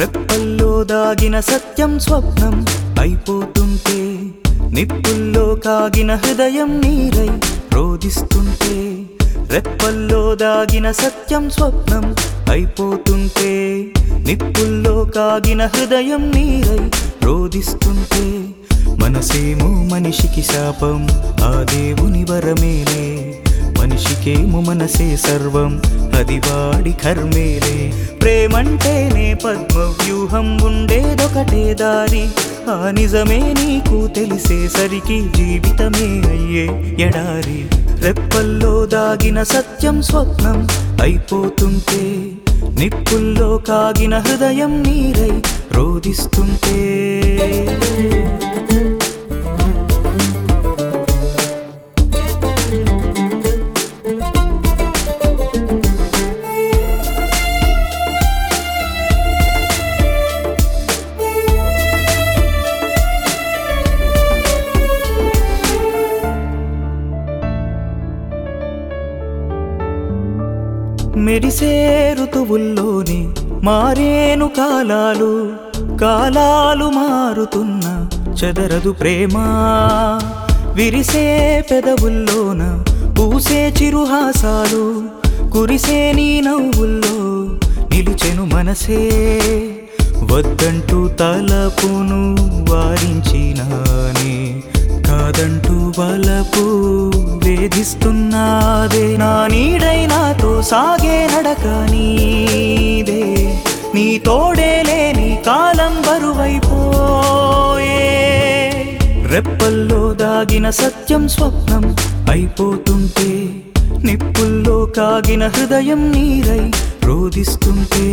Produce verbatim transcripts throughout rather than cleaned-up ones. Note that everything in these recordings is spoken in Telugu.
రెప్పల్లో దాగిన సత్యం స్వప్నం అయిపోతుంటే, నిప్పుల్లో కాగిన హృదయం నీరై రోదిస్తుంటే. రెప్పల్లో దాగిన సత్యం స్వప్నం అయిపోతుంటే, నిప్పుల్లో కాగిన హృదయం నీరై రోదిస్తుంటే. మనసేమో మనిషికి శాపం, ఆ దేవుని వరమేలే. మనిషికేమో మనసే సర్వం, అది వాడి కర్మేలే. ప్రేమంటేనే పద్మ వ్యూహం, ఉండేదొకటే దారి. ఆ నిజమే నీకు తెలిసేసరికి జీవితమే అయ్యే ఎడారి. రెప్పల్లో దాగిన సత్యం స్వప్నం అయిపోతుంటే, నిప్పుల్లో కాగిన హృదయం నీరై రోదిస్తుంటే. మెరిసే ఋతువుల్లోనే మారేను కాలాలు, కాలాలు మారుతున్న చెదరదు ప్రేమ. విరిసే పెదవుల్లోన పూసే చిరుహాసాలు, కురిసే నీ నవ్వుల్లో నిలుచెను మనసే. వద్దంటూ తలపును వారించినానే, కాదంటూ వలపు వేధిస్తున్నాదే. నా నీడై నాతో సాగే నడక నీదే, నీ తోడే లేని కాలం బరువైపోయే. రెప్పల్లో దాగిన సత్యం స్వప్నం అయిపోతుంటే, నిప్పుల్లో కాగిన హృదయం నీరై రోదిస్తుంటే.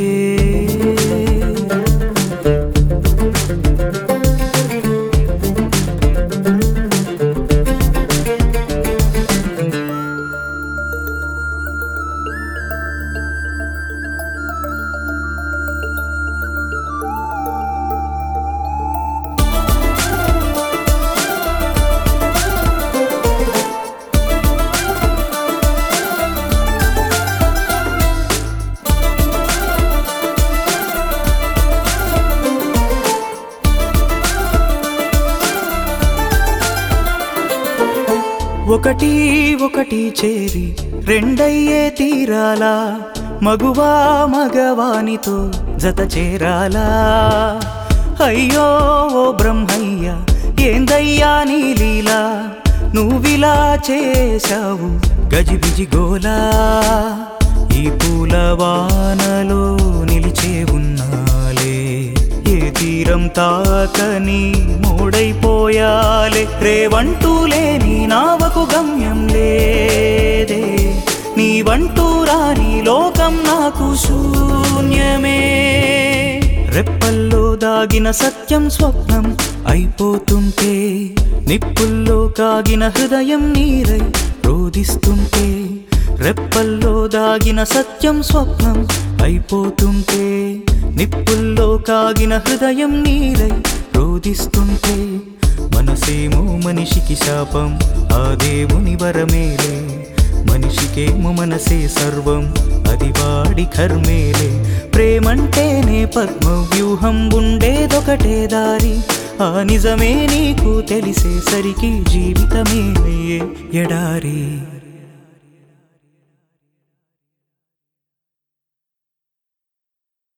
ఒకటి ఒకటి చేరి రెండయ్యే తీరాలా, మగువా మగవానితో జత చేరాలా. అయ్యో ఓ బ్రహ్మయ్య, ఏందయ్యా నీ లీలా, నువ్విలా చేశావు గజిబిజి గోలా. ఈ పూల వానలో నిలిచే ఉన్నాలే, ఏ తీరం తాకని మూడైపోయాలే. రేవంటూ లేని నావకు గమ్యం లేదే, నీవంటూ రాని లోకం నాకు శూన్యమే. రెప్పల్లో దాగిన సత్యం స్వప్నం అయిపోతుంటే, నిప్పుల్లో కాగిన హృదయం నీరై రోదిస్తుంటే. రెప్పల్లో దాగిన సత్యం స్వప్నం అయిపోతుంటే, నిప్పుల్లో కాగిన హృదయం నీరై రోదిస్తుంటే. మనసేమో మనిషికి శాపం, ఆ దేవుని వరమేలే. మనిషికేమో మనసే సర్వం, అది వాడి కర్మేలే. ప్రేమంటేనే పద్మ వ్యూహం, ఉండేదొకటే దారి. ఆ నిజమే నీకు తెలిసేసరికి జీవితమే అయ్యే ఎడారి.